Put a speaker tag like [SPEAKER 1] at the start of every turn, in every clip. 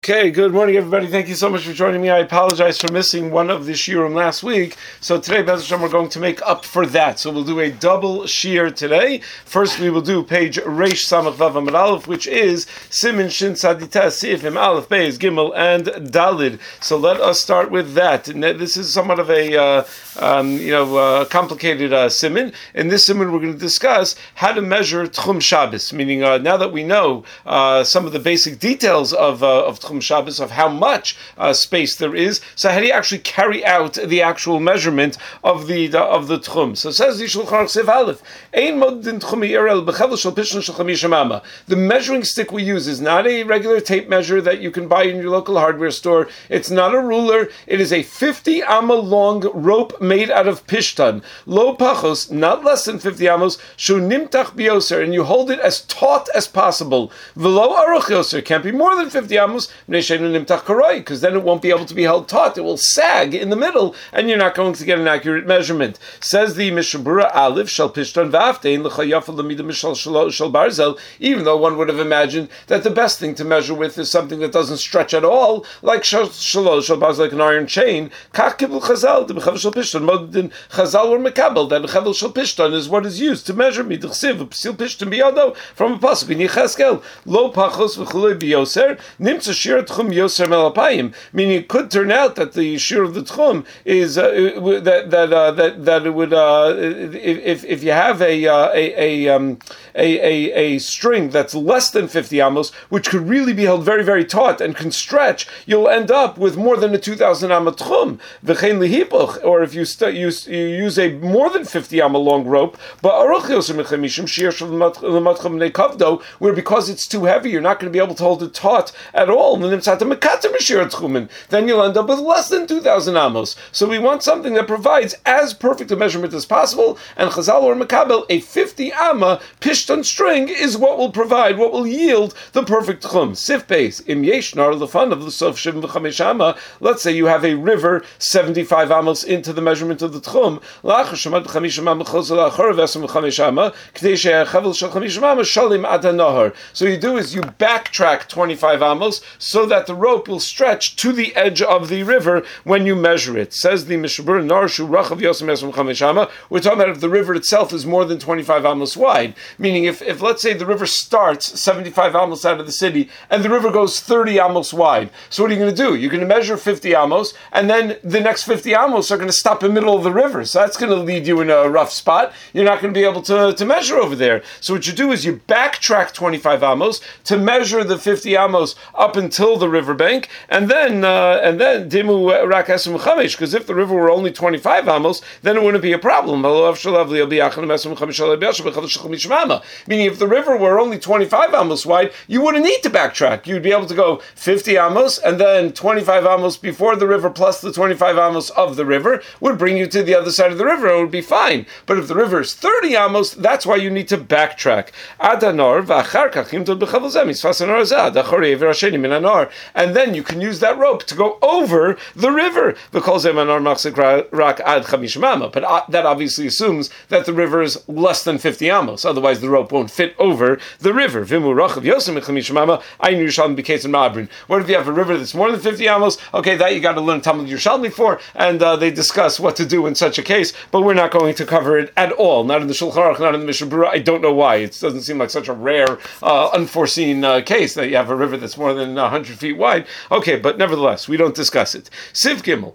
[SPEAKER 1] Okay, good morning, everybody. Thank you so much for joining me. I apologize for missing one of the shiurim last week. So today, Be'ez Hashem, we're going to make up for that. So we'll do a double shiur today. First, we will do page Reish Samach Vav Amud Aleph, which is Simin Shin Tzadita Sifim Aleph Beis Gimel and Dalid. So let us start with that. And this is somewhat of a complicated simin. In this simin, we're going to discuss how to measure Tchum Shabbos. Meaning, now that we know some of the basic details of Tchum Shabbos, of how much space there is, so how do you actually carry out the actual measurement of the Tchum? So it says the Shulchan Aruch Seif Aleph, Ein mod din Tchum Yerel b'chevel shel pishon shel chamish amama. The measuring stick we use is not a regular tape measure that you can buy in your local hardware store. It's not a ruler. It is a 50 amma long rope made out of pishtan. Lo pachos, not less than 50 amos, shu nimtach bioser, and you hold it as taut as possible. V'lo aruch yoser, can't be more than 50 amos, because then it won't be able to be held taut. It will sag in the middle, and you're not going to get an accurate measurement. Says the Mishabura Aleph, Shal Pishtan Vaftein, L'chayafa L'mida Mishal Shal Barzel, even though one would have imagined that the best thing to measure with is something that doesn't stretch at all, like Shal Barzel, like an iron chain. Kach Kibul Chazal, the Bechavel Shal Pishtan, Modin Chazal or Mekabel, that Bechavel Shal Pishtan is what is used to measure Midchsiv, Psil Pishtan Biyado, from a pasuk in Yecheskel, Lo Pachos V'chulei Biyoser, Nimtza Shir Tchum Yoser Melapayim, meaning it could turn out that the shir of the Tchum is that it would if you have a string that's less than 50 amos, which could really be held very, very taut and can stretch, you'll end up with more than a 2,000 amma Tchum. V'chein lihipoch, or if you use a more than 50 amma long rope, but aruch yoser mechemishim shir shel l'matcham nekavdo, where because it's too heavy, you're not going to be able to hold it taut at all. Then you'll end up with less than 2,000 amos. So we want something that provides as perfect a measurement as possible, and Chazal or Makabel, a 50 amma pishton string is what will provide, what will yield the perfect Tchum. Sif base, im yeshnar lefan of l'sof shivim v'chamesh amma. Let's say you have a river 75 amos into the measurement of the Tchum. La'achar shemad b'chamesh amma chosel la'achar v'esam v'chamesh amma k'dei she'achavel shel chamesh amma shalim ad ha'nahar. So you do is you backtrack 25 amos so that the rope will stretch to the edge of the river when you measure it. Says the Mishabur Narshu Rachav Yosem Esam Chamesh Amma. We're talking about if the river itself is more than 25 amos wide. Meaning if let's say the river starts 75 amos out of the city and the river goes 30 amos wide. So what are you going to do? You're going to measure 50 amos and then the next 50 amos are going to stop in the middle of the river. So that's going to lead you in a rough spot. You're not going to be able to measure over there. So what you do is you backtrack 25 amos to measure the 50 amos up until the riverbank, and then dimu rak esem chamesh, because if the river were only 25 amos, then it wouldn't be a problem. Meaning, if the river were only 25 amos wide, you wouldn't need to backtrack. You'd be able to go 50 amos, and then 25 amos before the river plus the 25 amos of the river would bring you to the other side of the river, and it would be fine. But if the river is 30 amos, that's why you need to backtrack. And then you can use that rope to go over the river. But that obviously assumes that the river is less than 50 amos. Otherwise, the rope won't fit over the river. What if you have a river that's more than 50 amos? Okay, that you got to learn Talmud Yerushalmi for, and they discuss what to do in such a case, but we're not going to cover it at all. Not in the Shulchan Aruch, not in the Mishnah Berurah. I don't know why. It doesn't seem like such a rare, unforeseen case that you have a river that's more than 100 feet wide. Okay, but nevertheless, we don't discuss it. Siv Gimel.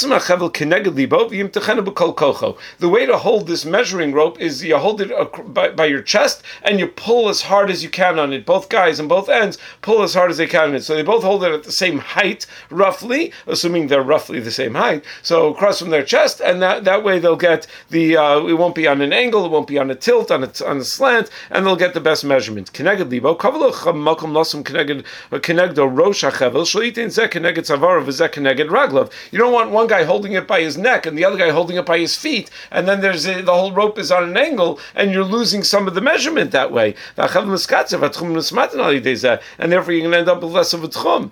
[SPEAKER 1] The way to hold this measuring rope is you hold it by your chest and you pull as hard as you can on it. Both guys on both ends pull as hard as they can on it. So they both hold it at the same height, roughly, assuming they're roughly the same height. So across from their chest, and that way they'll get the, it won't be on an angle, it won't be on a tilt, on a slant, and they'll get the best measurement. You don't want one guy holding it by his neck and the other guy holding it by his feet, and then the whole rope is on an angle, and you're losing some of the measurement that way. And therefore you're going to end up with less of a tchum.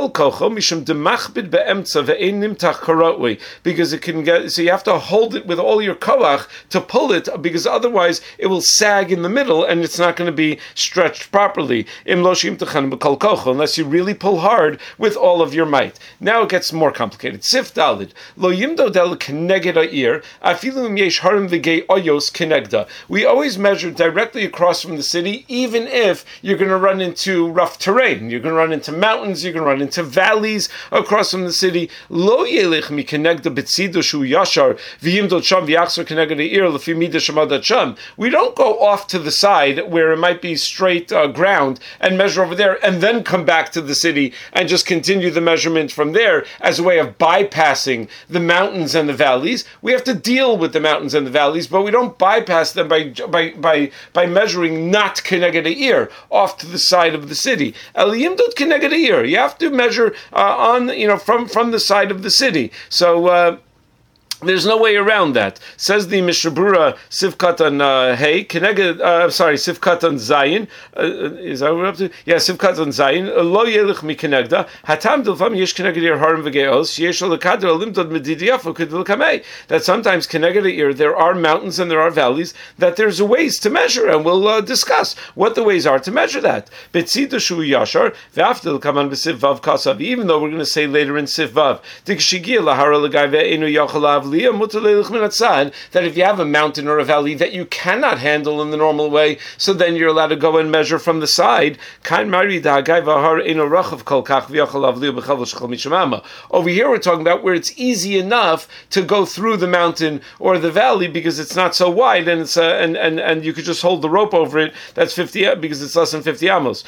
[SPEAKER 1] Because it can get, so you have to hold it with all your koach to pull it, because otherwise it will sag in the middle and it's not going to be stretched properly. Unless you really pull hard with all of your might. Now it gets more complicated. Sif Dalid. Lo yimdo del keneged ha'ir, afilu im yesh harim v'gei oyos kenegda. We always measure directly across from the city, even if you're going to run into rough terrain. You're going to run into mountains, you're going to run into valleys across from the city. Lo yelech mi kenegda betzido shu yashar, v'yimdo sham v'yachzor keneged ha'ir, lefi midah shamadat sham. We don't go off to the side where it might be straight ground and measure over there and then come back to the city and just continue the measurement from there as a way of bypassing the mountains and the valleys. We have to deal with the mountains and the valleys, but we don't bypass them by measuring not keneged ha'ir off to the side of the city. Eliyimdot keneged ha'ir. You have to measure from the side of the city. So there's no way around that. Says the Mishnah Berurah, Sivkatan Hey, Sivkatan Zayin. Is that what we're up to? Yeah, Sivkatan Zayin. Lo yelich mi kenegda. Hatam dilfam yesh keneged ir harim v'geos. Yesh olakader olimdod medidiyafu kedil kamei. That sometimes keneged ir, there are mountains and there are valleys, that there's a ways to measure, and we'll discuss what the ways are to measure that. Betzidu shu yashar, v'afdil kaman b'siv vav kasav. Even though we're going to say later in Siv Vav, Dikshigia lahara l'gai ve'enu yachalav that if you have a mountain or a valley that you cannot handle in the normal way, so then you're allowed to go and measure from the side. Over here we're talking about where it's easy enough to go through the mountain or the valley because it's not so wide, and it's and you could just hold the rope over it. That's 50 because it's less than 50 amos.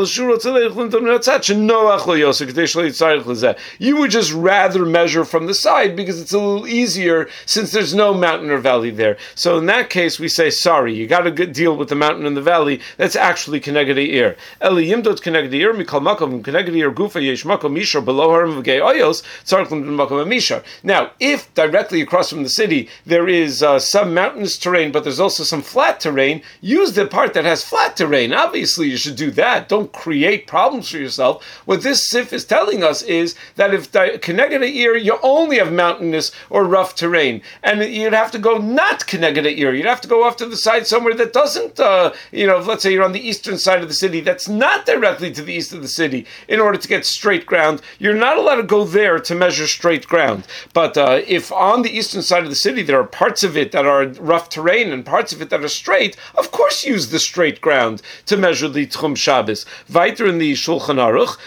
[SPEAKER 1] You would just rather measure from the side because it's a little easier since there's no mountain or valley there. So in that case, we say, sorry, you got to deal with the mountain and the valley. That's actually keneged ha'ir. Eli yimdot keneged ha'ir mikol makom keneged ha'ir gufa yesh makom mishar below harim v'gei oyos tzarchlim makom mishar. Now, if directly across from the city there is some mountainous terrain, but there's also some flat terrain, use the part that has flat terrain. Obviously, you should do that. Don't create problems for yourself. What this sif is telling us is that if keneged ha'ir, you only have mountainous or rough terrain, and you'd have to go not keneged ha'ir. You'd have to go off to the side somewhere that doesn't, let's say you're on the eastern side of the city, that's not directly to the east of the city, in order to get straight ground. You're not allowed to go there to measure straight ground. But if on the eastern side of the city there are parts of it that are rough terrain and parts of it that are straight, of course use the straight ground to measure the Tchum Shabbos. Weiter in the Shulchan Aruch,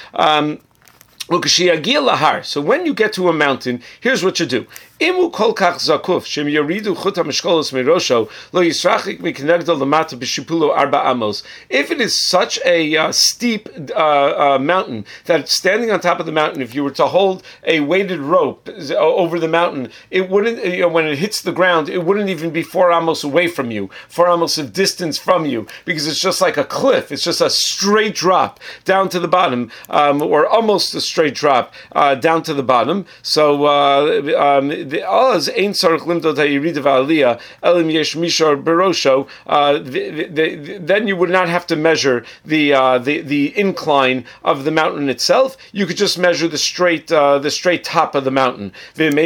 [SPEAKER 1] so when you get to a mountain, here's what you do. Imu kol kach zakuf shem yoridu chut hamishkolos mirosho lo yisrachik mikenegdo lamata b'shipulo arba amos. If it is such a steep mountain that standing on top of the mountain, if you were to hold a weighted rope over the mountain, it wouldn't. When it hits the ground, it wouldn't even be 4 amos away from you, 4 amos of distance from you, because it's just like a cliff. It's just a straight drop down to the bottom, or almost a straight drop down to the bottom. So. Then you would not have to measure the incline of the mountain itself. You could just measure the straight top of the mountain. And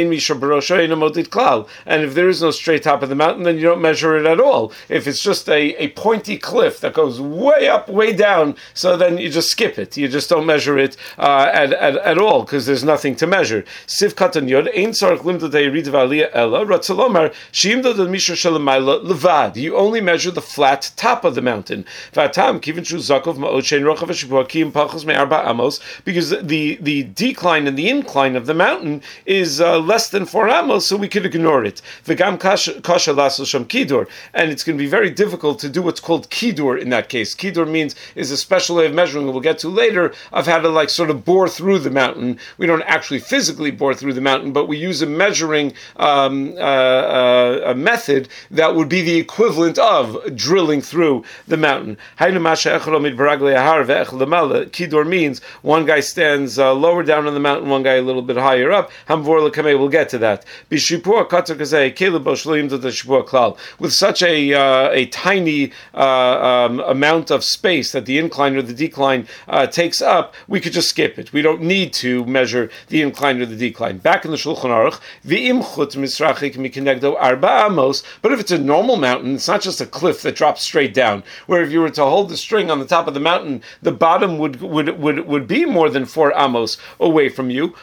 [SPEAKER 1] if there is no straight top of the mountain, then you don't measure it at all. If it's just a pointy cliff that goes way up, way down, so then you just skip it. You just don't measure it at all because there's nothing to measure. Siv katan yod ein tzarich limdod ha'yerid v'aliyah ela ratzalomar sheimdod al mishra shelamayla levad. You only measure the flat top of the mountain. V'atam kivin shu zakov ma'od shein rochav v'shipua ki im pachos me'arba amos, because the decline and the incline of the mountain is less than 4 amos, so we could ignore it. V'gam kasha lasel sham kidur, and it's going to be very difficult to do what's called kidur in that case. Kidur is a special way of measuring, we'll get to later, of how to sort of bore through the mountain. We don't actually physically bore through the mountain, but we use a measuring a method that would be the equivalent of drilling through the mountain. Kidur means one guy stands lower down on the mountain, one guy a little bit higher up. We'll get to that. With such a tiny amount of space that the incline or the decline takes up, we could just skip it. We don't need to measure the incline or the decline. Back in the Shulchan Aruch, v'im chut misrachik mikenegdo arba amos. But if it's a normal mountain, it's not just a cliff that drops straight down. Where if you were to hold the string on the top of the mountain, the bottom would be more than 4 amos away from you.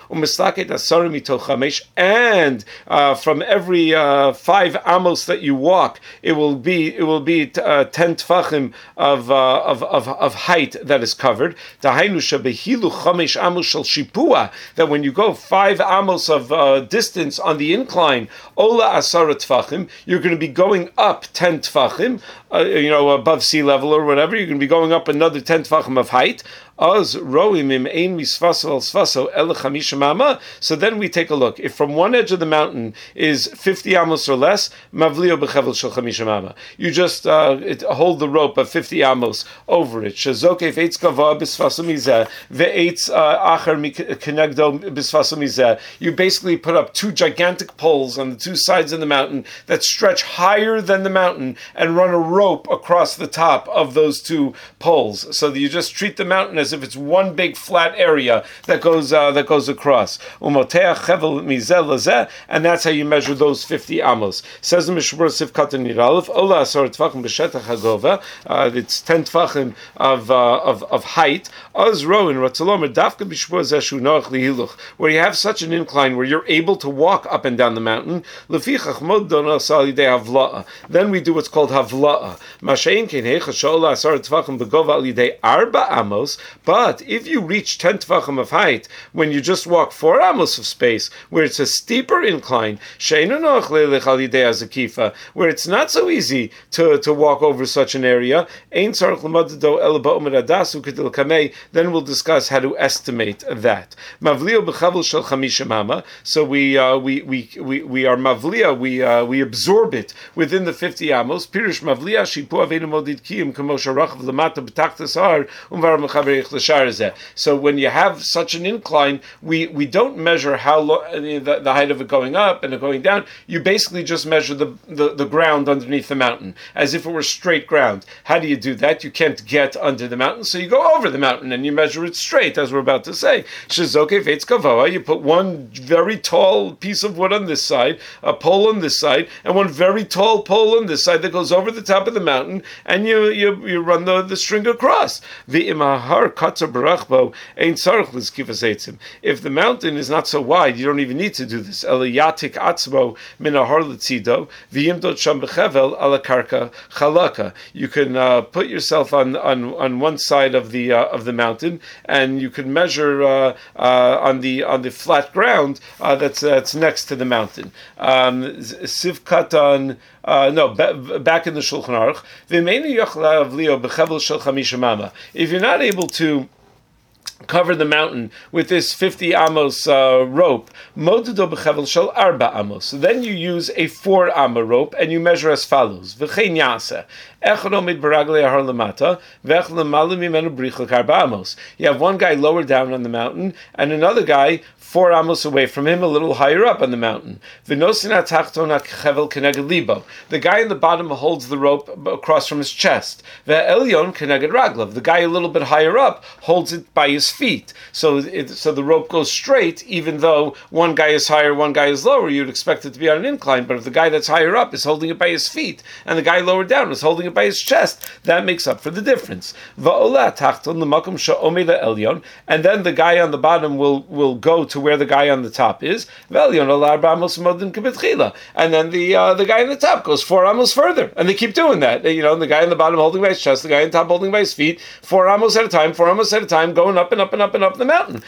[SPEAKER 1] And from every 5 amos that you walk, it will be 10 tfachim of height that is covered. That when you go 5 amos of distance on the incline, ola asara tfachim, you're going to be going up 10 tfachim, above sea level or whatever. You're going to be going up another 10 tfachim of height. So then we take a look. If from one edge of the mountain is 50 amos or less, mavlio b'chevel shel chamisha mama. You just hold the rope of 50 amos over it. Shezokef eitz gava b'sfaso mizeh ve'eitz acher kenegdo b'sfaso mizeh. You basically put up 2 gigantic poles on the 2 sides of the mountain that stretch higher than the mountain and run a rope across the top of those 2 poles, so that you just treat the mountain as if it's one big flat area that goes across. And that's how you measure those 50 amos. Says the Mishmur Sif Katan Yiralef, Ola Asar Tfachim B'Shetach HaGova. It's 10 tfachim of height. Az Roin Ratzalomer Dafka B'Shmur Zeshu Noach Lihiluch, where you have such an incline where you're able to walk up and down the mountain. Lefichach Mod Dona Salidei Havla'a. Then we do what's called Havla'a. Mashain Kein Hecha Shola Asar Tfachim B'Gova Alidei Arba Amos. But if you reach 10 tefachim of height, when you just walk 4 amos of space, where it's a steeper incline, where it's not so easy to walk over such an area, then we'll discuss how to estimate that. So we are mavliya, we absorb it within the 50 amos. Pirush mavliya shipu avenu modid kiyim k'moshe rachav lemata b'tachtas har umvar mechaber. So when you have such an incline, we don't measure how the height of it going up and it going down. You basically just measure the ground underneath the mountain as if it were straight ground. How do you do that? You can't get under the mountain, so you go over the mountain and you measure it straight, as we're about to say. You put one very tall piece of wood on this side, a pole on this side, and one very tall pole on this side that goes over the top of the mountain, and you run the string across. The imahar if the mountain is not so wide, you don't even need to do this. You can put yourself on one side of the mountain, and you can measure on the flat ground that's next to the mountain. Sivkatan. Back in the Shulchan Aruch. If you're not able to cover the mountain with this 50 amos rope, modudo b'chevel shel arba amos. So then you use a 4 amma rope and you measure as follows. V'chein yaseh. You have one guy lower down on the mountain and another guy 4 amos away from him, a little higher up on the mountain. The guy in the bottom holds the rope across from his chest. The guy a little bit higher up holds it by his feet. So the rope goes straight, even though one guy is higher, one guy is lower. You'd expect it to be on an incline, but if the guy that's higher up is holding it by his feet and the guy lower down is holding it by his chest, that makes up for the difference. And then the guy on the bottom will go to where the guy on the top is. And then the guy on the top goes 4 amos further, and they keep doing that. The guy on the bottom holding by his chest, the guy on the top holding by his feet, 4 amos at a time, going up and up and up and up the mountain.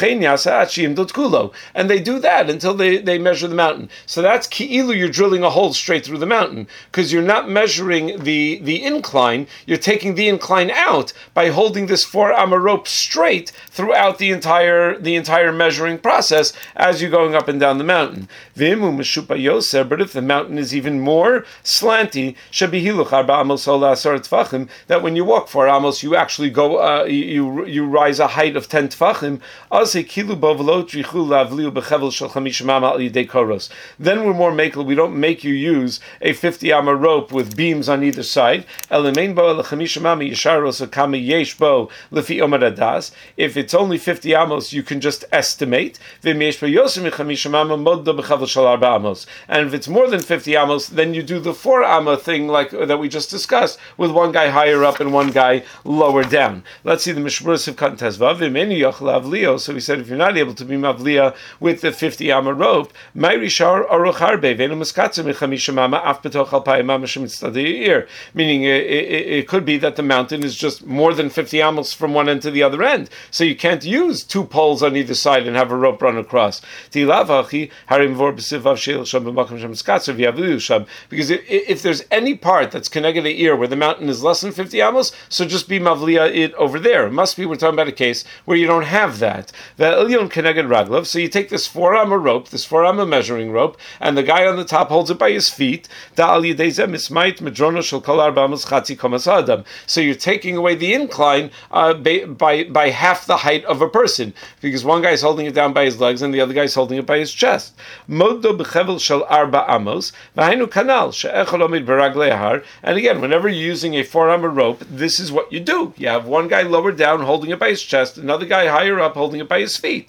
[SPEAKER 1] And they do that until they measure the mountain. So that's ki'ilu, you're drilling a hole straight through the mountain, because you're not measuring the incline, you're taking the incline out by holding this 4 amma rope straight throughout the entire measuring process as you're going up and down the mountain. But if the mountain is even more slanty, that when you walk 4 amos, you actually go you rise a height height of 10 tfachim, then we're more makel. We don't make you use a 50 amma rope with beams on either side. If it's only 50 amos, you can just estimate. And if it's more than 50 amos, then you do the 4 amma thing like that we just discussed, with one guy higher up and one guy lower down. Let's see the Mishmuras of Katan Tezvav. So we said if you're not able to be mavliya with the 50 amma rope, meaning it could be that the mountain is just more than 50 amos from one end to the other end, so you can't use 2 poles on either side and have a rope run across. Because if there's any part that's connected to ear where the mountain is less than 50 amos, so just be mavliya it over there. It must be, we're talking about a case where you don't have that. So you take this 4 amma rope, this 4 amma measuring rope, and the guy on the top holds it by his feet. So you're taking away the incline by half the height of a person, because one guy's holding it down by his legs and the other guy's holding it by his chest. And again, whenever you're using a 4 amma rope, this is what you do. You have one guy lower down holding it by his chest, another guy higher up holding it by his feet.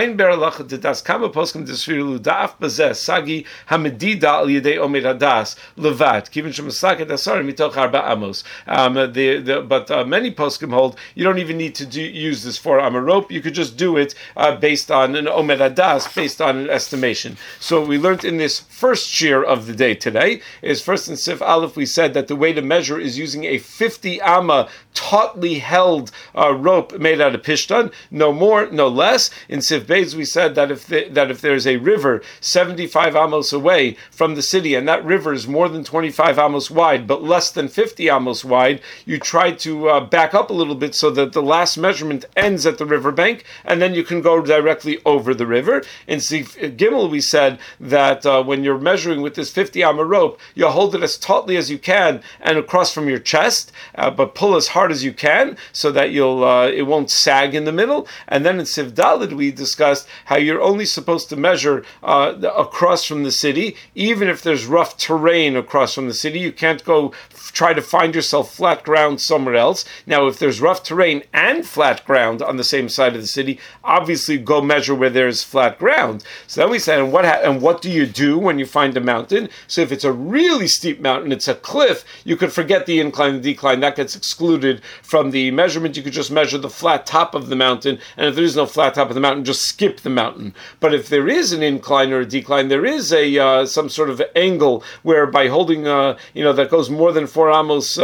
[SPEAKER 1] But many poskim hold you don't even need to use this 4 amma rope. You could just do it based on an omer hadas, based on an estimation. So what we learned in this first shir of the day today is, first in Sif Aleph we said that the way to measure is using a 50 amma tautly held rope made out of pishtan, no more, no less. In Sif Beis we said that if there's a river 75 amos away from the city, and that river is more than 25 amos wide, but less than 50 amos wide, you try to back up a little bit so that the last measurement ends at the riverbank, and then you can go directly over the river. In Sif Gimel we said that when you're measuring with this 50 amma rope, you hold it as tautly as you can and across from your chest, but pull as hard as you can so that it won't sag in the middle. And then in Sif Daled we discussed how you're only supposed to measure across from the city, even if there's rough terrain across from the city. You can't go try to find yourself flat ground somewhere else. Now, if there's rough terrain and flat ground on the same side of the city, obviously go measure where there's flat ground. So then we said, and what do you do when you find a mountain? So if it's a really steep mountain, it's a cliff, you could forget the incline and decline. That gets excluded from the measurement. You could just measure the flat top of the mountain, and if there is no flat top of the mountain, just skip the mountain. But if there is an incline or a decline, there is a some sort of angle where by holding that goes more than 4 amos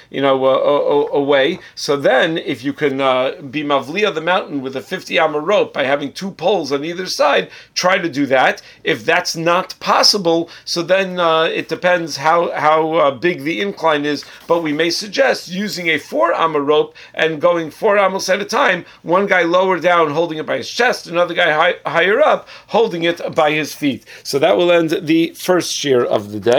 [SPEAKER 1] away. So then if you can be mavliya the mountain with a 50 amma rope by having 2 poles on either side, try to do that. If that's not possible, so then it depends how big the incline is, but we may suggest using a 4 amma rope and going 4 amos at a time, one guy lower down holding it by his chest, another guy higher up holding it by his feet. So that will end the first shir of the day.